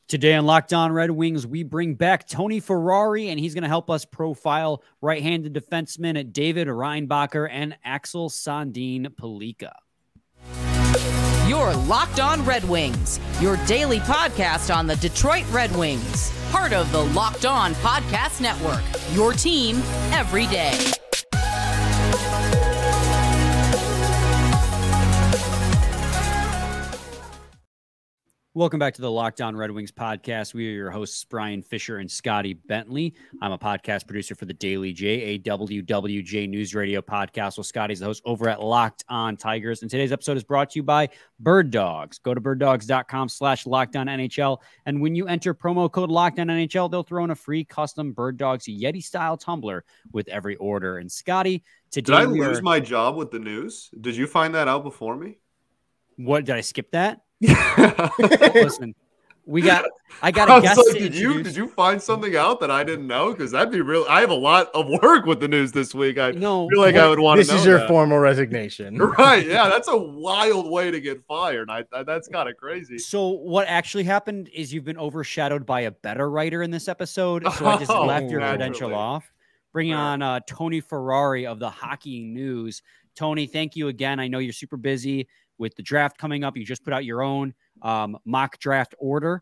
Today on Locked On Red Wings, we bring back Tony Ferrari, and he's going to help us profile right-handed defensemen David Reinbacher and Axel Sandin Pellikka. You're Locked On Red Wings, your daily podcast on the Detroit Red Wings. Part of the Locked On Podcast Network, your team every day. Welcome back to the Locked On Red Wings podcast. We are your hosts, Brian Fisher and Scotty Bentley. I'm a podcast producer for the Daily J, a WWJ News Radio podcast. Well, Scotty's the host over at Locked On Tigers. And today's episode is brought to you by Bird Dogs. Go to birddogs.com/LockedOnNHL. And when you enter promo code LockedOnNHL, they'll throw in a free custom Bird Dogs Yeti-style tumbler with every order. And Scotty, today did I lose my job with the news? Did you find that out before me? What, did I skip that? Listen, I got a guest. Like, did you find something out that I didn't know? Because that'd be real. I have a lot of work with the news this week. I feel like I would want to know. This is your formal resignation. Right. Yeah. That's a wild way to get fired. That's kind of crazy. So what actually happened is you've been overshadowed by a better writer in this episode. So I just left your credential off. Bringing on Tony Ferrari of the Hockey News. Tony, thank you again. I know you're super busy with the draft coming up. You just put out your own mock draft order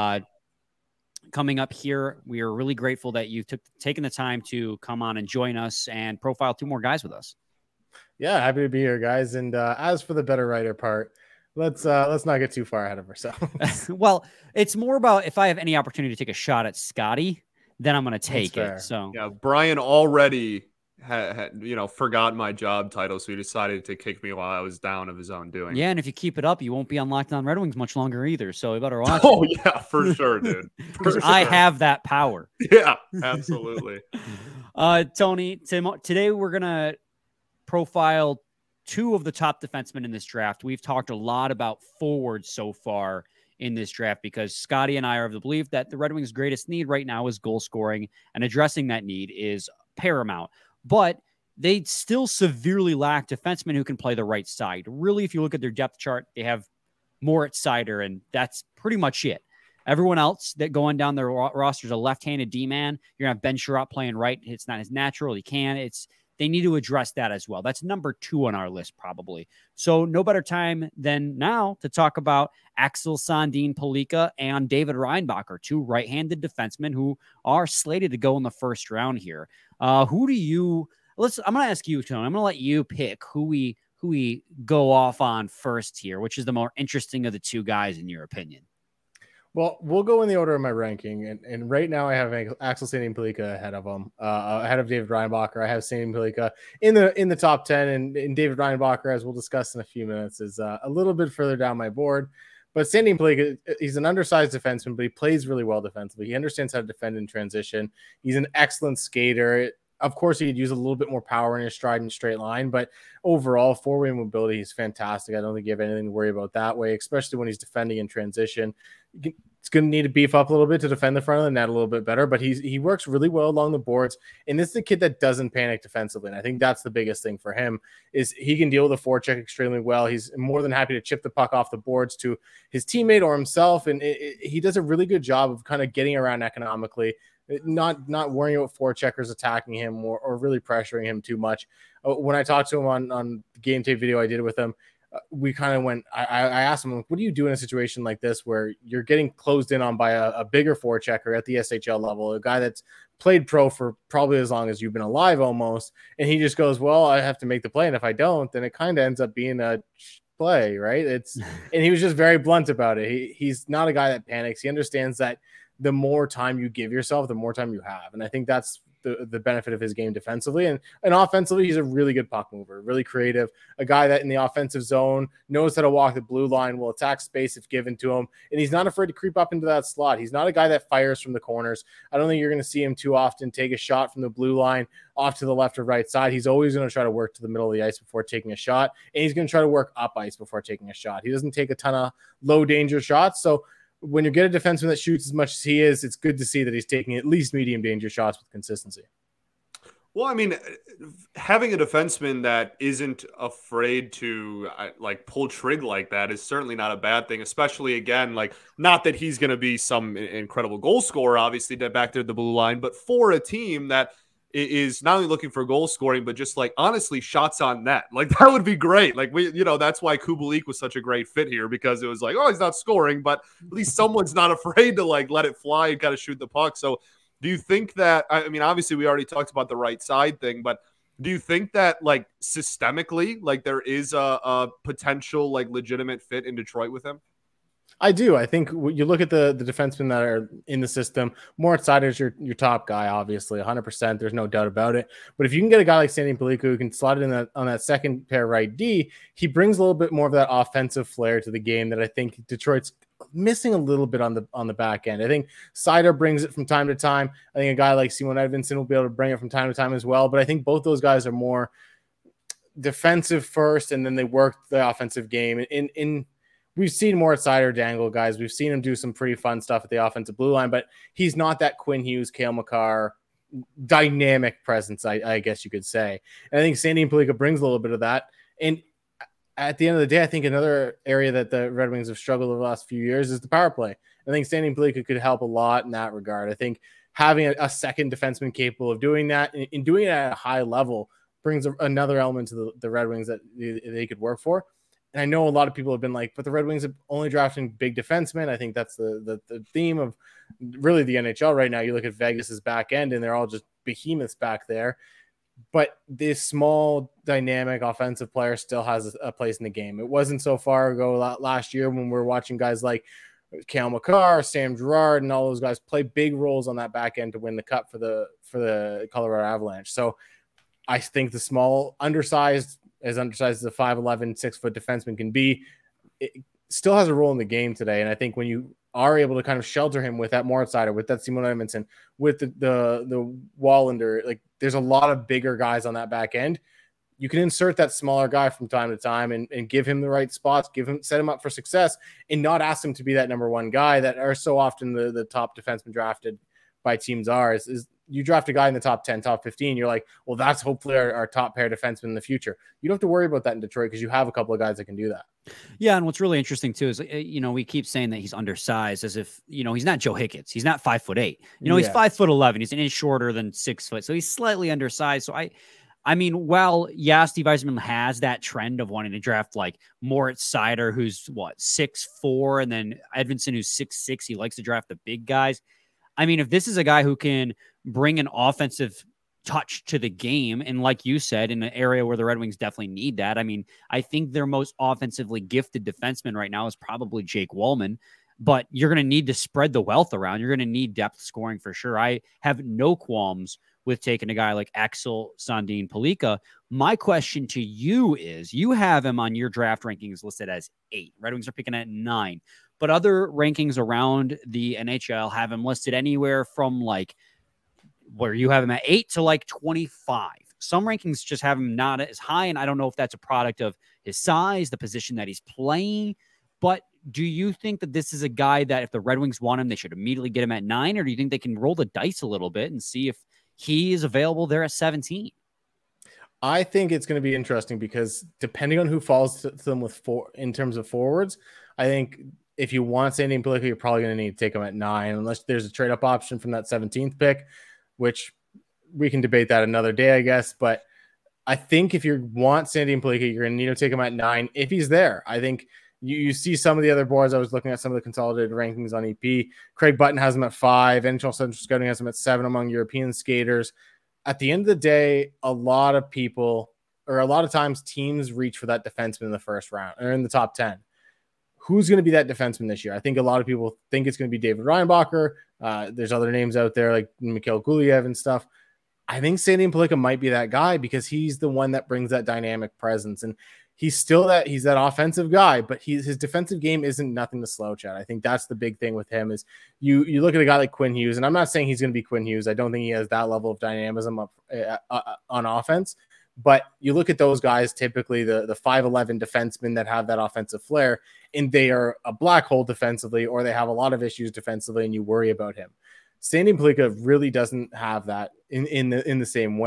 coming up here. We are really grateful that you've taken the time to come on and join us and profile two more guys with us. Yeah, happy to be here, guys. And as for the better writer part, let's not get too far ahead of ourselves. Well, it's more about if I have any opportunity to take a shot at Scotty, then I'm going to take it. So yeah, Brian already had forgot my job title, so he decided to kick me while I was down of his own doing. Yeah, and if you keep it up, you won't be on Locked On Red Wings much longer either. So you better watch. Oh yeah, for sure, dude. Because I have that power. Yeah, absolutely. Tony, today we're gonna profile two of the top defensemen in this draft. We've talked a lot about forwards so far in this draft because Scotty and I are of the belief that the Red Wings' greatest need right now is goal scoring, and addressing that need is paramount. But they still severely lack defensemen who can play the right side. Really, if you look at their depth chart, they have Moritz Seider, and that's pretty much it. Everyone else that going down their roster is a left-handed D-man. You're going to have Ben Sherratt playing right. It's not as natural. He can. They need to address that as well. That's number 2 on our list, probably. So no better time than now to talk about Axel Sandin Pellikka and David Reinbacher, two right-handed defensemen who are slated to go in the first round here. I'm going to ask you, Tony. I'm going to let you pick who we go off on first here, which is the more interesting of the two guys in your opinion. Well, we'll go in the order of my ranking, and right now I have Axel Sandin Pellikka ahead of him, ahead of David Reinbacher. I have Sandin Pellikka in the top 10, and David Reinbacher, as we'll discuss in a few minutes, is a little bit further down my board. But Sandin Pellikka, he's an undersized defenseman, but he plays really well defensively. He understands how to defend in transition. He's an excellent skater. Of course, he could use a little bit more power in his stride and straight line, but overall, four-way mobility is fantastic. I don't think you have anything to worry about that way, especially when he's defending in transition. It's going to need to beef up a little bit to defend the front of the net a little bit better, but he works really well along the boards, and this is the kid that doesn't panic defensively, and I think that's the biggest thing for him is he can deal with a forecheck extremely well. He's more than happy to chip the puck off the boards to his teammate or himself, and he does a really good job of kind of getting around economically, not worrying about forecheckers attacking him or really pressuring him too much. When I talked to him on the game tape video I did with him, we kind of went, I asked him, what do you do in a situation like this where you're getting closed in on by a bigger forechecker at the SHL level, a guy that's played pro for probably as long as you've been alive almost. And he just goes, well, I have to make the play. And if I don't, then it kind of ends up being a play, right? And he was just very blunt about it. He's not a guy that panics. He understands that the more time you give yourself, the more time you have. And I think that's the benefit of his game defensively. And offensively, he's a really good puck mover, really creative, a guy that in the offensive zone knows how to walk the blue line, will attack space if given to him. And he's not afraid to creep up into that slot. He's not a guy that fires from the corners. I don't think you're going to see him too often take a shot from the blue line off to the left or right side. He's always going to try to work to the middle of the ice before taking a shot. And he's going to try to work up ice before taking a shot. He doesn't take a ton of low danger shots. So when you get a defenseman that shoots as much as he is, it's good to see that he's taking at least medium danger shots with consistency. Well, I mean, having a defenseman that isn't afraid to like pull trig like that is certainly not a bad thing, especially again, like not that he's going to be some incredible goal scorer, obviously, back there at the blue line, but for a team that is not only looking for goal scoring, but just like honestly shots on net, like that would be great. Like that's why Kubalik was such a great fit here, because it was like, oh, he's not scoring, but at least someone's not afraid to like let it fly and kind of shoot the puck. So do you think that, I mean, obviously we already talked about the right side thing, but do you think that like systemically, like there is a potential like legitimate fit in Detroit with him? I do. I think you look at the defensemen that are in the system. Moritz Seider is your top guy, obviously, 100%. There's no doubt about it. But if you can get a guy like Sandy Pellikka who can slot it in on that second pair right D, he brings a little bit more of that offensive flair to the game that I think Detroit's missing a little bit on the back end. I think Seider brings it from time to time. I think a guy like Simon Edvinsson will be able to bring it from time to time as well. But I think both those guys are more defensive first, and then they work the offensive game. We've seen Moritz Seider dangle guys. We've seen him do some pretty fun stuff at the offensive blue line, but he's not that Quinn Hughes, Cale Makar dynamic presence, I guess you could say. And I think Sandy Pellikka brings a little bit of that. And at the end of the day, I think another area that the Red Wings have struggled over the last few years is the power play. I think Sandy Pellikka could help a lot in that regard. I think having a second defenseman capable of doing that and doing it at a high level brings another element to the Red Wings that they could work for. And I know a lot of people have been like, but the Red Wings are only drafting big defensemen. I think that's the theme of really the NHL right now. You look at Vegas's back end and they're all just behemoths back there. But this small, dynamic offensive player still has a place in the game. It wasn't so far ago last year when we were watching guys like Cale Makar, Sam Girard, and all those guys play big roles on that back end to win the cup for the Colorado Avalanche. So I think the small, undersized as a 5'11", 6-foot defenseman can be, it still has a role in the game today. And I think when you are able to kind of shelter him with that Moritz Seider, with that Simon Edvinsson, with the Wallander, like there's a lot of bigger guys on that back end. You can insert that smaller guy from time to time and give him the right spots, set him up for success, and not ask him to be that number one guy that are so often the top defenseman drafted by teams are. Is you draft a guy in the top 10, top 15, you're like, well, that's hopefully our top pair defenseman in the future. You don't have to worry about that in Detroit because you have a couple of guys that can do that. Yeah, and what's really interesting too is, we keep saying that he's undersized as if, he's not Joe Hicketts. He's not 5'8". He's 5'11". He's an inch shorter than 6 foot. So he's slightly undersized. So I mean, well, yeah, Steve Yzerman has that trend of wanting to draft like Moritz Seider, who's 6'4", and then Edvinsson, who's 6'6". He likes to draft the big guys. I mean, if this is a guy who can bring an offensive touch to the game, and like you said, in an area where the Red Wings definitely need that. I mean, I think their most offensively gifted defenseman right now is probably Jake Wallman, but you're going to need to spread the wealth around. You're going to need depth scoring for sure. I have no qualms with taking a guy like Axel Sandin Pellikka. My question to you is, you have him on your draft rankings listed as 8. Red Wings are picking at 9. But other rankings around the NHL have him listed anywhere from like where you have him at 8 to like 25. Some rankings just have him not as high, and I don't know if that's a product of his size, the position that he's playing. But do you think that this is a guy that if the Red Wings want him, they should immediately get him at 9, or do you think they can roll the dice a little bit and see if he is available there at 17? I think it's going to be interesting because depending on who falls to them in terms of forwards, I think if you want Sandy Pellikka, you're probably going to need to take him at 9, unless there's a trade-up option from that 17th pick, which we can debate that another day, I guess. But I think if you want Sandy Pellikka, you're going to need to take him at 9 if he's there. I think you see some of the other boards. I was looking at some of the consolidated rankings on EP. Craig Button has him at 5. NHL Central Scouting has him at 7 among European skaters. At the end of the day, a lot of times teams reach for that defenseman in the first round or in the top 10. Who's going to be that defenseman this year? I think a lot of people think it's going to be David Reinbacher. There's other names out there like Mikhail Gulyayev and stuff. I think Sandy Pellikka might be that guy because he's the one that brings that dynamic presence. And he's that offensive guy, but his defensive game isn't nothing to slouch at. I think that's the big thing with him is you look at a guy like Quinn Hughes, and I'm not saying he's going to be Quinn Hughes. I don't think he has that level of dynamism on offense. But you look at those guys, typically the 5'11" defensemen that have that offensive flair, and they are a black hole defensively, or they have a lot of issues defensively, and you worry about him. Sandy Pellikka really doesn't have that in the same way.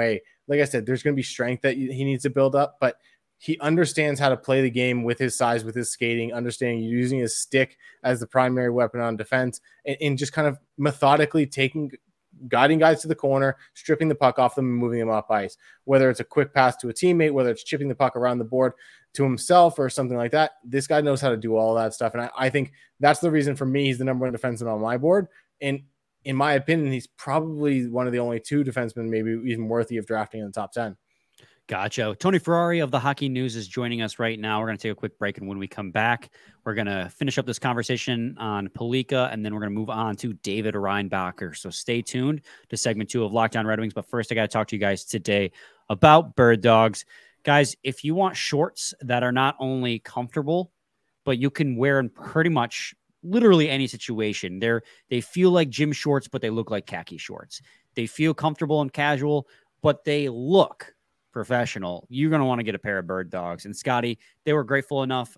like I said, there's going to be strength that he needs to build up, but he understands how to play the game with his size, with his skating, understanding using his stick as the primary weapon on defense, and just kind of methodically guiding guys to the corner, stripping the puck off them and moving them off ice, whether it's a quick pass to a teammate, whether it's chipping the puck around the board to himself or something like that. This guy knows how to do all that stuff. And I think that's the reason for me, he's the number one defenseman on my board. And in my opinion, he's probably one of the only 2 defensemen, maybe even worthy of drafting in the top 10. Gotcha. Tony Ferrari of the Hockey News is joining us right now. We're going to take a quick break, and when we come back, we're going to finish up this conversation on Pellikka, and then we're going to move on to David Reinbacher. So stay tuned to segment 2 of Locked On Red Wings. But first, I got to talk to you guys today about Bird Dogs. Guys, if you want shorts that are not only comfortable, but you can wear in pretty much literally any situation. They feel like gym shorts, but they look like khaki shorts. They feel comfortable and casual, but they look professional. You're going to want to get a pair of Bird Dogs. And Scotty, we were grateful enough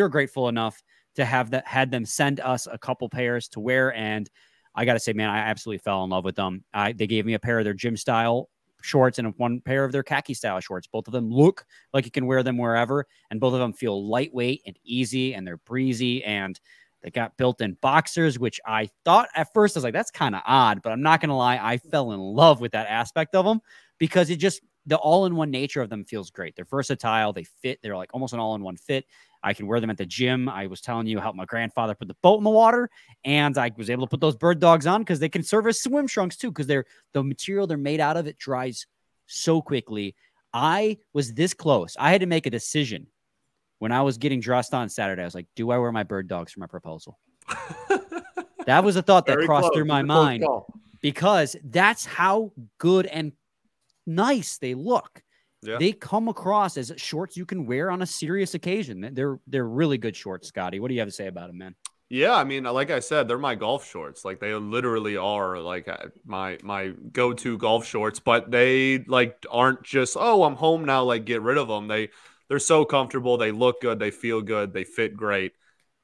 to had them send us a couple pairs to wear. And I got to say, man, I absolutely fell in love with them. They gave me a pair of their gym style shorts and one pair of their khaki style shorts. Both of them look like you can wear them wherever. And both of them feel lightweight and easy, and they're breezy. And they got built-in boxers, which I thought at first, I was like, that's kind of odd, but I'm not going to lie. I fell in love with that aspect of them because the all-in-one nature of them feels great. They're versatile. They fit. They're like almost an all-in-one fit. I can wear them at the gym. I was telling you how my grandfather put the boat in the water, and I was able to put those Bird Dogs on because they can serve as swim trunks too, because the material they're made out of, it dries so quickly. I was this close. I had to make a decision when I was getting dressed on Saturday. I was like, do I wear my Bird Dogs for my proposal? That was a thought that crossed through my mind because that's how good and nice they look. Yeah. They come across as shorts you can wear on a serious occasion. They're really good shorts, Scotty. What do you have to say about them, man? Yeah, I mean, like I said, they're my golf shorts. Like they literally are like my go-to golf shorts, but they like aren't just, oh, I'm home now, like get rid of them. They're so comfortable. They look good. They feel good. They fit great.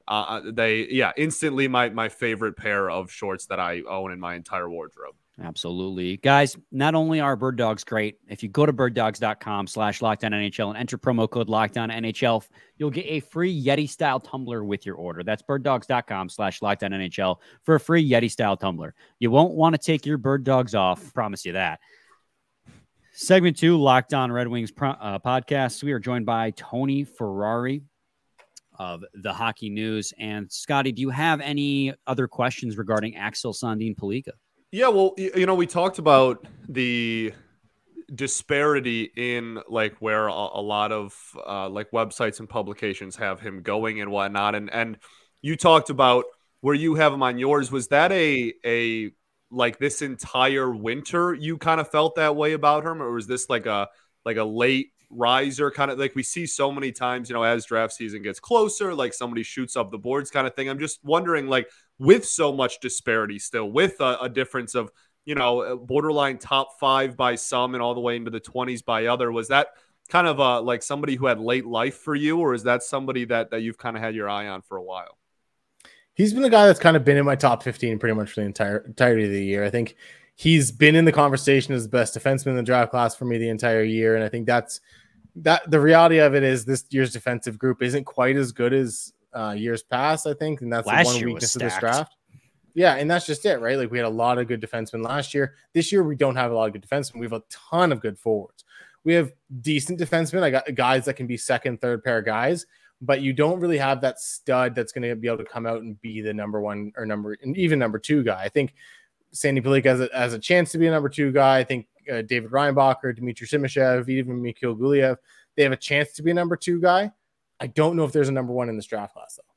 Instantly my favorite pair of shorts that I own in my entire wardrobe. Absolutely. Guys, not only are Bird Dogs great, if you go to birddogs.com/LockedOnNHL and enter promo code LockedOnNHL, you'll get a free Yeti-style tumbler with your order. That's birddogs.com/LockedOnNHL for a free Yeti-style tumbler. You won't want to take your Bird Dogs off. Promise you that. Segment 2, Locked On Red Wings podcast. We are joined by Tony Ferrari of the Hockey News. And Scotty, do you have any other questions regarding Axel Sandin Pellikka? Yeah, well, we talked about the disparity in like where a lot of like websites and publications have him going and whatnot. And you talked about where you have him on yours. Was that a like this entire winter you kind of felt that way about him, or was this like a late riser kind of, like we see so many times, as draft season gets closer, like somebody shoots up the boards kind of thing? I'm just wondering, like, with so much disparity still, with a difference of, borderline top 5 by some and all the way into the 20s by other, was that kind of like somebody who had late life for you, or is that somebody that you've kind of had your eye on for a while? He's been the guy that's kind of been in my top 15 pretty much for the entirety of the year. I think he's been in the conversation as the best defenseman in the draft class for me the entire year. And I think that the reality of it is this year's defensive group isn't quite as good as years past, I think. And that's the one weakness of this draft. Yeah. And that's just it, right? Like we had a lot of good defensemen last year. This year, we don't have a lot of good defensemen. We have a ton of good forwards. We have decent defensemen. I got guys that can be second, third pair guys, but you don't really have that stud that's going to be able to come out and be the number 1 or even number 2 guy. I think Sandy Pellikka has a chance to be a number 2 guy. I think David Reinbacher, Dmitry Simashev, even Mikhail Gulyayev, they have a chance to be a number 2 guy. I don't know if there's a number 1 in this draft class, though.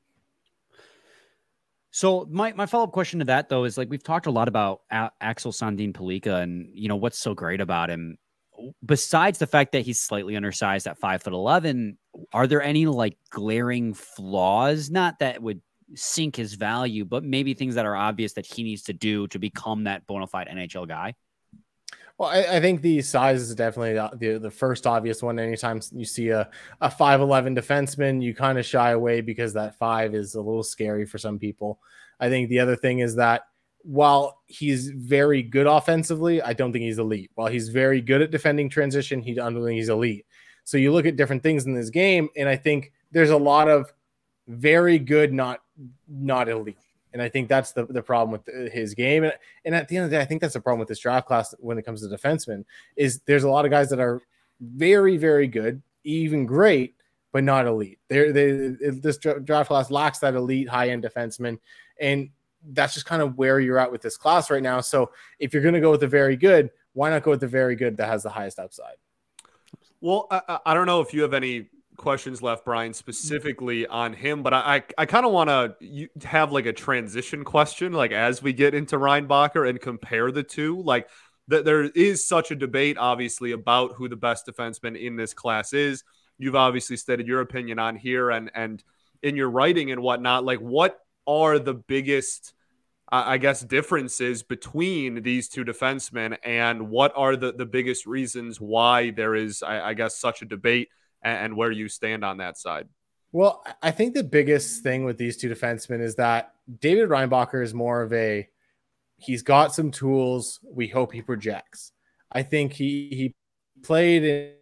So my follow-up question to that, though, is like we've talked a lot about Axel Sandin Pellikka and, what's so great about him. Besides the fact that he's slightly undersized at 5'11", are there any like glaring flaws? Not that would sink his value, but maybe things that are obvious that he needs to do to become that bona fide NHL guy? Well, I think the size is definitely the first obvious one. Anytime you see a 5'11" defenseman, you kind of shy away because that 5 is a little scary for some people. I think the other thing is that while he's very good offensively, I don't think he's elite. While he's very good at defending transition, I don't think he's elite. So you look at different things in this game, and I think there's a lot of very good, not elite. And I think that's the problem with his game. And at the end of the day, I think that's the problem with this draft class when it comes to defensemen, is there's a lot of guys that are very, very good, even great, but not elite. This draft class lacks that elite high-end defenseman. And that's just kind of where you're at with this class right now. So if you're going to go with the very good, why not go with the very good that has the highest upside? Well, I don't know if you have any questions left, Brian, specifically on him, but I kind of want to have like a transition question, like as we get into Reinbacher and compare the two. Like there is such a debate, obviously, about who the best defenseman in this class is. You've obviously stated your opinion on here and in your writing and whatnot. Like, what are the biggest, I guess, differences between these two defensemen, and what are the biggest reasons why there is, I guess, such a debate, and where you stand on that side? Well, I think the biggest thing with these two defensemen is that David Reinbacher is more of he's got some tools. We hope he projects. I think he played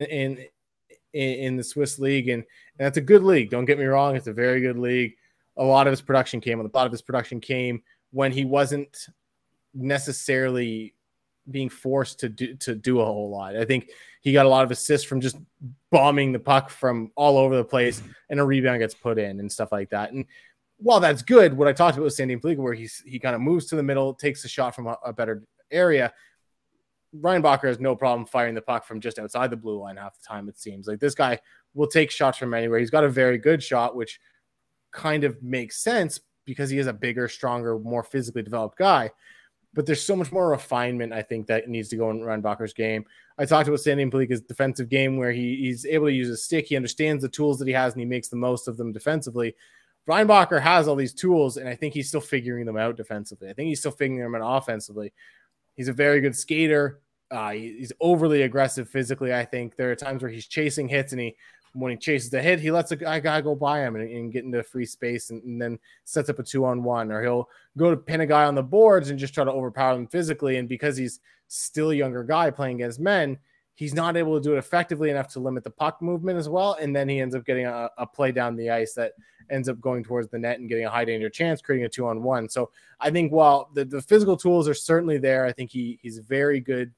in the Swiss league, and that's a good league. Don't get me wrong. It's a very good league. A lot of his production came when he wasn't necessarily being forced to do a whole lot. I think he got a lot of assists from just bombing the puck from all over the place, and a rebound gets put in and stuff like that. And while that's good, what I talked about with Sandin Pellikka, where he kind of moves to the middle, takes the shot from a better area. Reinbacher has no problem firing the puck from just outside the blue line half the time, it seems. Like, this guy will take shots from anywhere. He's got a very good shot, which kind of makes sense because he is a bigger, stronger, more physically developed guy. But there's so much more refinement, I think, that needs to go in Reinbacher's game. I talked about Sandin Pellikka's defensive game, where he's able to use his stick. He understands the tools that he has, and he makes the most of them defensively. Reinbacher has all these tools, and I think he's still figuring them out defensively. I think he's still figuring them out offensively. He's a very good skater. He's overly aggressive physically, I think. There are times where he's chasing hits, and when he chases the hit, he lets a guy go by him and get into free space and then sets up a 2-on-1, or he'll go to pin a guy on the boards and just try to overpower him physically. And because he's still a younger guy playing against men, he's not able to do it effectively enough to limit the puck movement as well. And then he ends up getting a play down the ice that ends up going towards the net and getting a high danger chance, creating a 2-on-1. So I think while the physical tools are certainly there, I think he's a very good,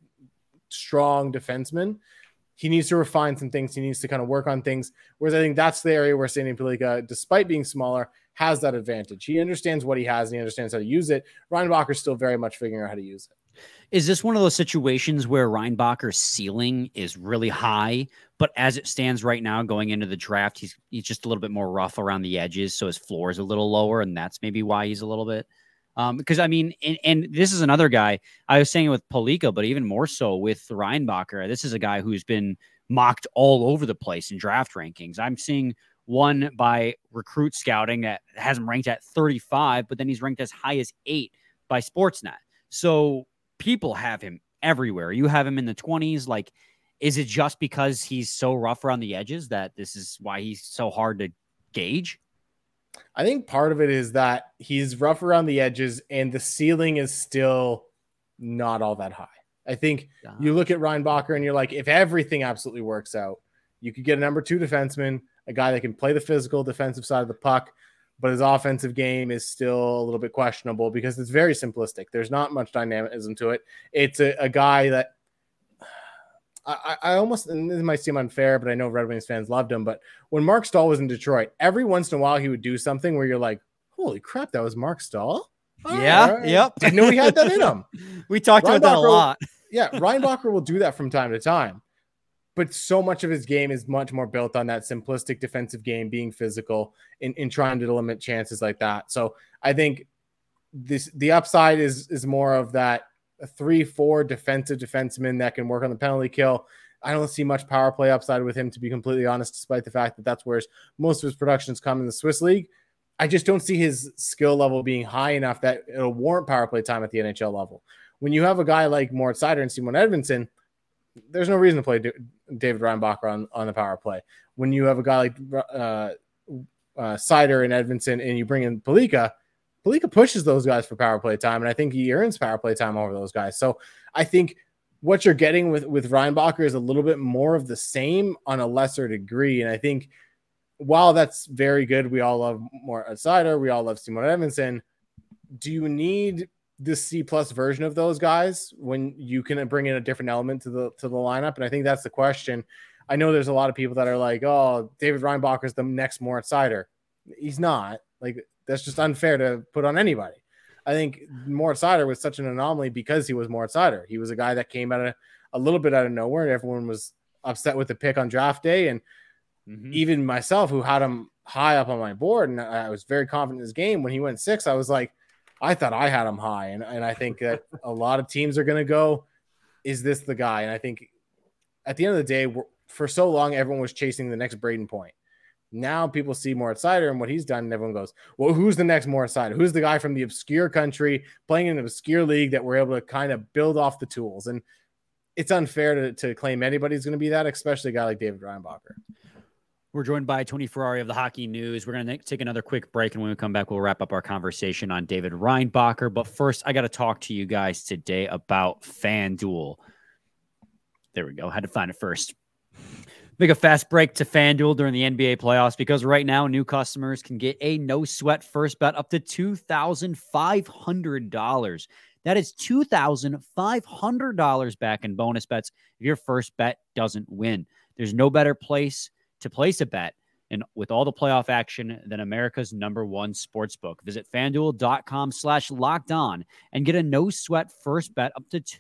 strong defenseman. He needs to refine some things. He needs to kind of work on things. Whereas I think that's the area where Sandin Pellikka, despite being smaller, has that advantage. He understands what he has and he understands how to use it. Reinbacher's still very much figuring out how to use it. Is this one of those situations where Reinbacher's ceiling is really high, but as it stands right now going into the draft, he's just a little bit more rough around the edges, so his floor is a little lower, and that's maybe why he's a little bit... because I mean, and this is another guy, I was saying with Pellikka, but even more so with Reinbacher. This is a guy who's been mocked all over the place in draft rankings. I'm seeing one by Recruit Scouting that has him ranked at 35, but then he's ranked as high as 8 by Sportsnet. So people have him everywhere. You have him in the 20s. Like, is it just because he's so rough around the edges that this is why he's so hard to gauge? I think part of it is that he's rough around the edges and the ceiling is still not all that high. I think you look at Reinbacher and you're like, if everything absolutely works out, you could get a number 2 defenseman, a guy that can play the physical defensive side of the puck, but his offensive game is still a little bit questionable because it's very simplistic. There's not much dynamism to it. It's a guy that I almost, and this might seem unfair, but I know Red Wings fans loved him. But when Mark Stahl was in Detroit, every once in a while he would do something where you're like, holy crap, that was Mark Stahl? Yeah, right. Yep. Didn't know he had that in him. We talked about that a lot. Yeah, Reinbacher will do that from time to time. But so much of his game is much more built on that simplistic defensive game, being physical in trying to limit chances like that. So I think the upside is more of that a 3-4 defensive defenseman that can work on the penalty kill. I don't see much power play upside with him, to be completely honest, despite the fact that that's where most of his productions come in the Swiss league. I just don't see his skill level being high enough that it'll warrant power play time at the NHL level. When you have a guy like Moritz Seider and Simon Edvinsson, there's no reason to play David Reinbacher on the power play. When you have a guy like Seider and Edvinsson and you bring in Pellikka, Pelika pushes those guys for power play time, and I think he earns power play time over those guys. So I think what you're getting with Reinbacher is a little bit more of the same on a lesser degree. And I think while that's very good, we all love Moritz Seider, we all love Simon Edmondson. Do you need the C+ version of those guys when you can bring in a different element to the lineup? And I think that's the question. I know there's a lot of people that are like, oh, David Reinbacher is the next Moritz Seider. He's not. Like, that's just unfair to put on anybody. I think Moritz Seider was such an anomaly because he was Moritz Seider. He was a guy that came out a little bit out of nowhere, and everyone was upset with the pick on draft day. And even myself, who had him high up on my board, and I was very confident in his game. When he went 6, I was like, I thought I had him high. And I think that a lot of teams are going to go, is this the guy? And I think at the end of the day, for so long, everyone was chasing the next Braden Point. Now people see Moritz Seider and what he's done, and everyone goes, well, who's the next Moritz Seider? Who's the guy from the obscure country playing in an obscure league that we're able to kind of build off the tools? And it's unfair to claim anybody's going to be that, especially a guy like David Reinbacher. We're joined by Tony Ferrari of the Hockey News. We're going to take another quick break, and when we come back, we'll wrap up our conversation on David Reinbacher. But first, I got to talk to you guys today about FanDuel. There we go. Had to find it first. Make a fast break to FanDuel during the NBA playoffs because right now new customers can get a no-sweat first bet up to $2,500. That is $2,500 back in bonus bets if your first bet doesn't win. There's no better place to place a bet and with all the playoff action than America's #1 sportsbook. Visit FanDuel.com/lockedon and get a no-sweat first bet up to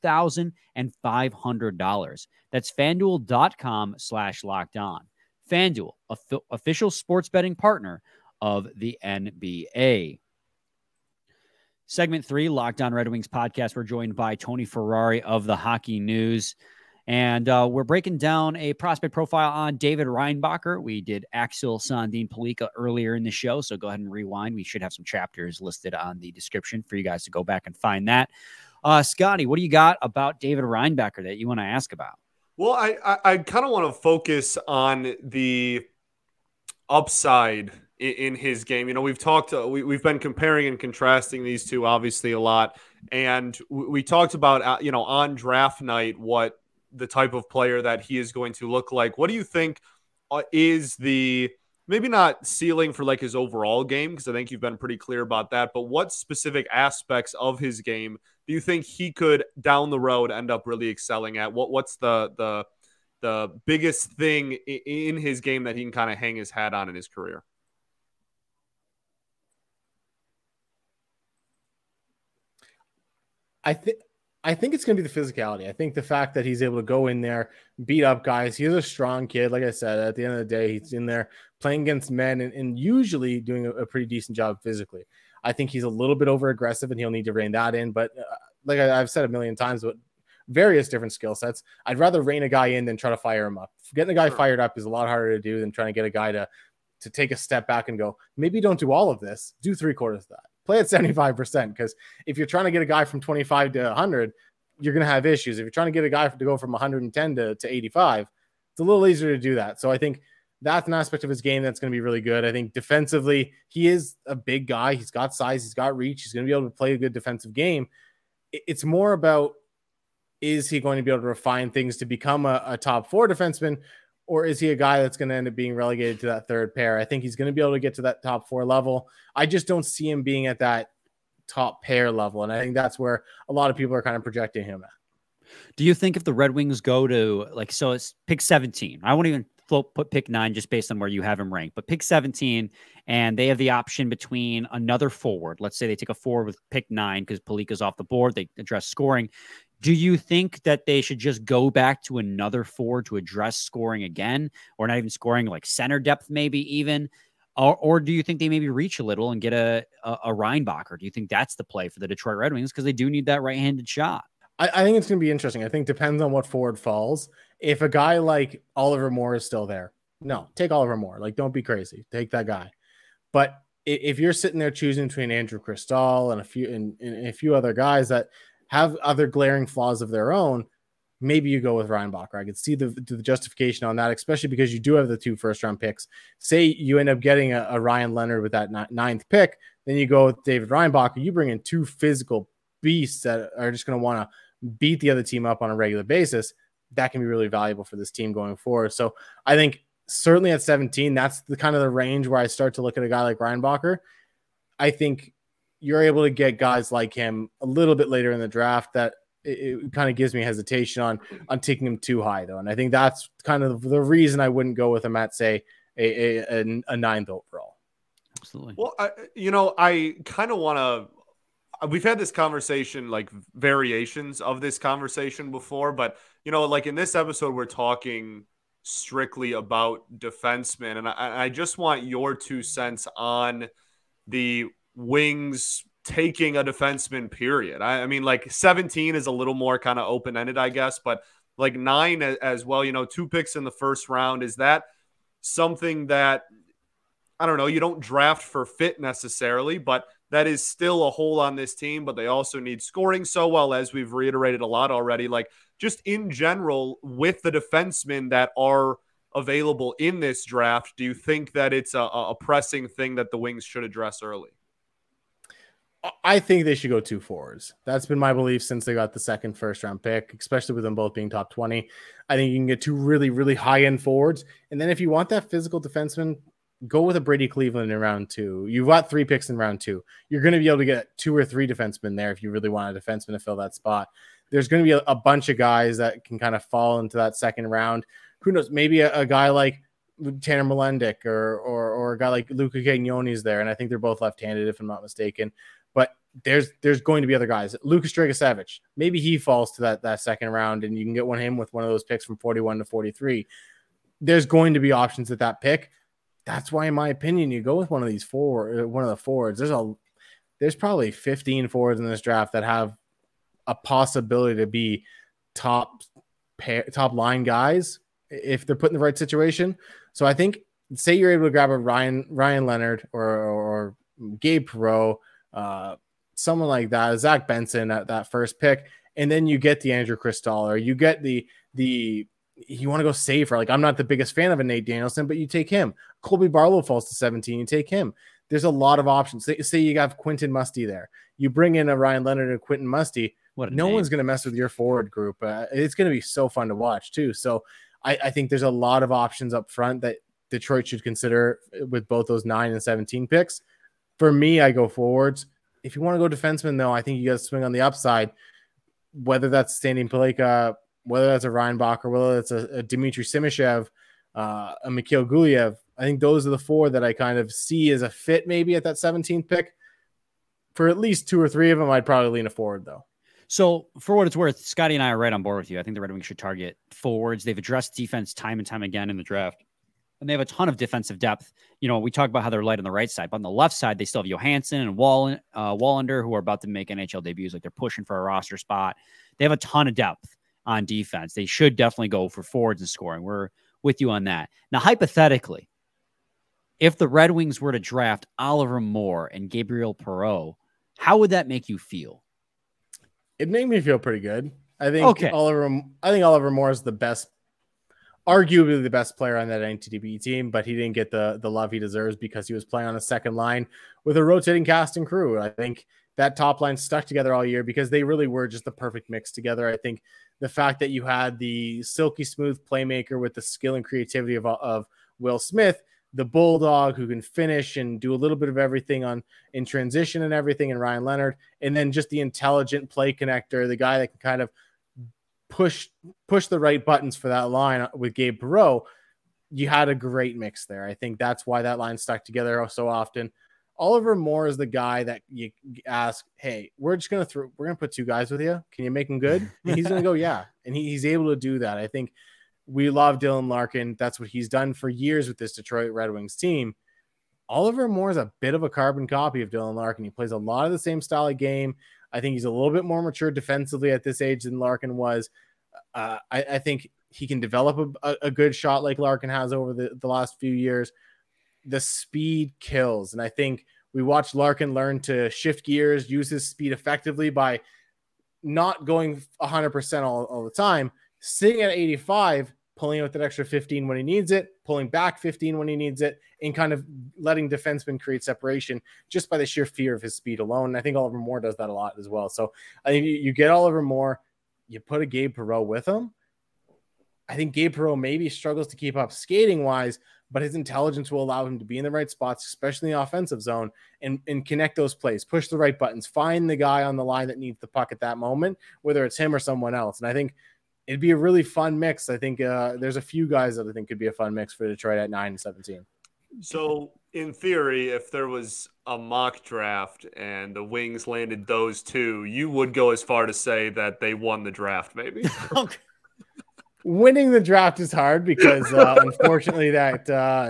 $2,500. That's FanDuel.com/lockedon. FanDuel, official sports betting partner of the NBA. Segment 3, Locked On Red Wings podcast. We're joined by Tony Ferrari of the Hockey News. And we're breaking down a prospect profile on David Reinbacher. We did Axel Sandin Pelika earlier in the show, so go ahead and rewind. We should have some chapters listed on the description for you guys to go back and find that. Scotty, what do you got about David Reinbacher that you want to ask about? Well, I kind of want to focus on the upside in his game. You know, we've been comparing and contrasting these two obviously a lot, and we talked about on draft night what the type of player that he is going to look like. What do you think is the, maybe not ceiling for like his overall game, because I think you've been pretty clear about that, but what specific aspects of his game do you think he could down the road end up really excelling at? What's the biggest thing in his game that he can kind of hang his hat on in his career? I think it's going to be the physicality. I think the fact that he's able to go in there, beat up guys. He's a strong kid. Like I said, at the end of the day, he's in there playing against men and usually doing a pretty decent job physically. I think he's a little bit over aggressive and he'll need to rein that in. But like I've said a million times, but various different skill sets, I'd rather rein a guy in than try to fire him up. Getting a guy fired up is a lot harder to do than trying to get a guy to take a step back and go, maybe don't do all of this. Do 3/4 of that. Play at 75%, because if you're trying to get a guy from 25 to 100, you're going to have issues. If you're trying to get a guy to go from 110 to 85, it's a little easier to do that. So I think that's an aspect of his game that's going to be really good. I think defensively, he is a big guy. He's got size. He's got reach. He's going to be able to play a good defensive game. It's more about, is he going to be able to refine things to become a top 4 defenseman, or is he a guy that's going to end up being relegated to that third pair? I think he's going to be able to get to that top 4 level. I just don't see him being at that top pair level. And I think that's where a lot of people are kind of projecting him at. Do you think if the Red Wings go to, like, so it's pick 17, I won't even put pick 9 just based on where you have him ranked, but pick 17 and they have the option between another forward. Let's say they take a forward with pick 9 because Pelika's off the board. They address scoring. Do you think that they should just go back to another forward to address scoring again, or not even scoring, like center depth, maybe even? Or do you think they maybe reach a little and get a Reinbacher? Do you think that's the play for the Detroit Red Wings? Because they do need that right-handed shot. I think it's going to be interesting. I think it depends on what forward falls. If a guy like Oliver Moore is still there, no, take Oliver Moore. Like, don't be crazy. Take that guy. But if you're sitting there choosing between Andrew Cristal and a few other guys that have other glaring flaws of their own, maybe you go with Reinbacher. I could see the justification on that, especially because you do have the 2 first-round picks. Say you end up getting a Ryan Leonard with that 9th pick. Then you go with David Reinbacher. You bring in two physical beasts that are just going to want to beat the other team up on a regular basis. That can be really valuable for this team going forward. So I think certainly at 17, that's the kind of the range where I start to look at a guy like Reinbacher. I think you're able to get guys like him a little bit later in the draft that it kind of gives me hesitation on taking him too high, though. And I think that's kind of the reason I wouldn't go with him at, say, a ninth overall. Absolutely. Well, I kind of want to, we've had this conversation, like variations of this conversation before, but, like in this episode, we're talking strictly about defensemen. And I just want your 2 cents on the Wings taking a defenseman, period. I mean, like 17 is a little more kind of open-ended, I guess, but like 9 as well, 2 picks in the first round. Is that something that, I don't know, you don't draft for fit necessarily, but that is still a hole on this team, but they also need scoring so well, as we've reiterated a lot already. Like just in general with the defensemen that are available in this draft, do you think that it's a pressing thing that the Wings should address early? I think they should go 2 forwards. That's been my belief since they got the second first-round pick, especially with them both being top 20. I think you can get 2 really, really high-end forwards. And then if you want that physical defenseman, go with a Brady Cleveland in round 2. You've got 3 picks in round 2. You're going to be able to get 2 or 3 defensemen there if you really want a defenseman to fill that spot. There's going to be a bunch of guys that can kind of fall into that second round. Who knows? Maybe a guy like Tanner Melendick or a guy like Luca Cagnoni's there. And I think they're both left-handed, if I'm not mistaken. But there's going to be other guys. Lucas Dragicevic, maybe he falls to that second round and you can get him with one of those picks from 41 to 43. There's going to be options at that pick. That's why, in my opinion, you go with one of the forwards. There's probably 15 forwards in this draft that have a possibility to be top line guys if they're put in the right situation. So I think, say you're able to grab a Ryan Leonard or Gabe Perreault, someone like that, Zach Benson at that first pick, and then you get the Andrew Cristal, or you get the you want to go safer. Like, I'm not the biggest fan of a Nate Danielson, but you take him. Colby Barlow falls to 17, you take him. There's a lot of options. Say you have Quentin Musty there. You bring in a Ryan Leonard and Quentin Musty. No one's going to mess with your forward group. It's going to be so fun to watch too. So I think there's a lot of options up front that Detroit should consider with both those 9 and 17 picks. For me, I go forwards. If you want to go defenseman, though, I think you got to swing on the upside, whether that's Standing Pelika, whether that's a Reinbacher, whether that's a Dmitry Simashev, a Mikhail Gulyev. I think those are the 4 that I kind of see as a fit maybe at that 17th pick. For at least 2 or 3 of them, I'd probably lean a forward, though. So for what it's worth, Scotty and I are right on board with you. I think the Red Wings should target forwards. They've addressed defense time and time again in the draft, and they have a ton of defensive depth. We talk about how they're light on the right side, but on the left side, they still have Johansson and Wallander, who are about to make NHL debuts. Like, they're pushing for a roster spot. They have a ton of depth on defense. They should definitely go for forwards and scoring. We're with you on that. Now, hypothetically, if the Red Wings were to draft Oliver Moore and Gabriel Perreault, how would that make you feel? It made me feel pretty good. I think Oliver Moore is the best, arguably the best player on that NTDP team, but he didn't get the love he deserves because he was playing on a second line with a rotating cast and crew. I think that top line stuck together all year because they really were just the perfect mix together. I think the fact that you had the silky smooth playmaker with the skill and creativity of Will Smith, the bulldog who can finish and do a little bit of everything in transition and everything, and Ryan Leonard, and then just the intelligent play connector, the guy that can kind of push the right buttons for that line with Gabe Perreault. You had a great mix there. I think that's why that line stuck together so often. Oliver Moore is the guy that you ask, hey, we're going to put 2 guys with you. Can you make them good? And he's going to go, yeah. And he's able to do that. I think we love Dylan Larkin. That's what he's done for years with this Detroit Red Wings team. Oliver Moore is a bit of a carbon copy of Dylan Larkin. He plays a lot of the same style of game. I think he's a little bit more mature defensively at this age than Larkin was. I think he can develop a good shot like Larkin has over the last few years. The speed kills. And I think we watched Larkin learn to shift gears, use his speed effectively by not going 100% all the time. Sitting at 85, pulling out that extra 15 when he needs it, pulling back 15 when he needs it, and kind of letting defensemen create separation just by the sheer fear of his speed alone. And I think Oliver Moore does that a lot as well. So I think you get Oliver Moore, you put a Gabe Perreault with him. I think Gabe Perreault maybe struggles to keep up skating wise, but his intelligence will allow him to be in the right spots, especially in the offensive zone, and connect those plays, push the right buttons, find the guy on the line that needs the puck at that moment, whether it's him or someone else. And I think it'd be a really fun mix. I think there's a few guys that I think could be a fun mix for Detroit at 9-17. So in theory, if there was a mock draft and the Wings landed those two, you would go as far to say that they won the draft, maybe? Winning the draft is hard because unfortunately that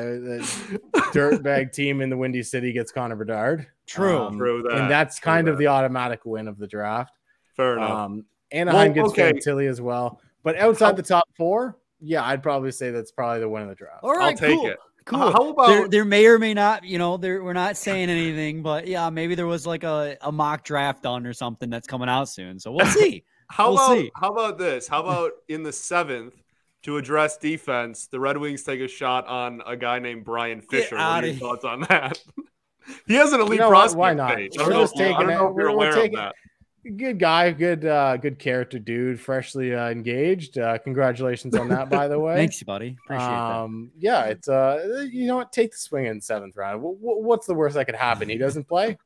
dirtbag team in the Windy City gets Connor Bedard. True that. And that's kind of the automatic win of the draft. Fair enough. Anaheim gets Fantilli as well. But outside the top four, yeah, I'd probably say that's probably the win of the draft. All right, I'll take it. Cool. How about there may or may not, we're not saying anything, but yeah, maybe there was like a mock draft done or something that's coming out soon. So we'll see. How about this? How about in the 7th to address defense, the Red Wings take a shot on a guy named Brian Fisher. What are your thoughts on that? He has an elite prospect. Why not? Page. We're just taking it. We're taking it. Good guy, good character, dude. Freshly engaged. Congratulations on that, by the way. Thanks, buddy. Appreciate that. Yeah, it's you know what? Take the swing in 7th round. What's the worst that could happen? He doesn't play.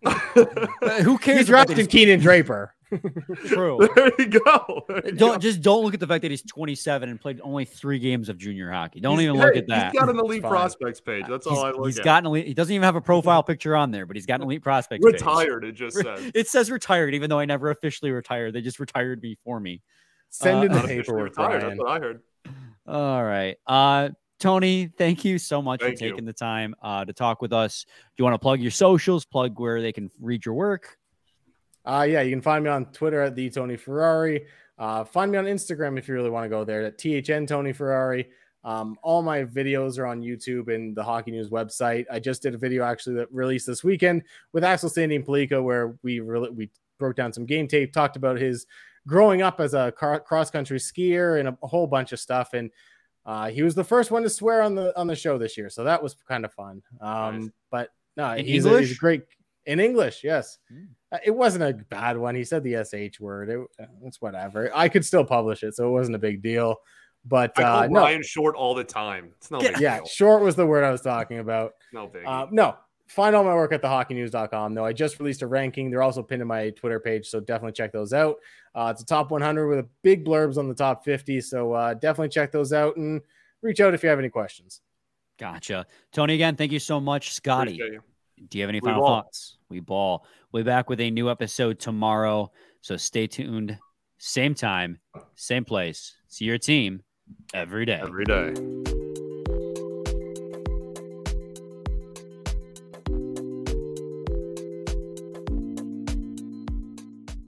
Who cares? He drafted Keenan Draper. True. There you go. Don't look at the fact that he's 27 and played only 3 games of junior hockey. Don't even look at that. He's got an elite prospects page. That's all I look at. He's got an elite. He doesn't even have a profile picture on there, but he's got an elite prospects page. Retired. It just says. It says retired, even though I never officially retired. They just retired me for me. Send in the paperwork. That's what I heard. All right. Tony, thank you so much for taking the time to talk with us. Do you want to plug your socials? Plug where they can read your work? Yeah, you can find me on Twitter at the Tony Ferrari. Find me on Instagram if you really want to go there at THN Tony Ferrari. All my videos are on YouTube and the Hockey News website. I just did a video actually that released this weekend with Axel Sandin-Pellikka where we broke down some game tape, talked about his growing up as a cross-country skier and a whole bunch of stuff. And he was the first one to swear on the show this year, so that was kind of fun. Nice. But no, he's a great in English. Yes. It wasn't a bad one. He said the SH word. It's whatever. I could still publish it, so it wasn't a big deal. But I call Ryan short all the time. It's no big deal. Short was the word I was talking about. No big. No. Find all my work at thehockeynews.com. No, I just released a ranking. They're also pinned to my Twitter page, so definitely check those out. It's a top 100 with a big blurbs on the top 50, so definitely check those out and reach out if you have any questions. Gotcha. Tony, again, thank you so much. Scotty, do you have any final thoughts? We ball. We'll be back with a new episode tomorrow, so stay tuned. Same time, same place. See your team every day. Every day.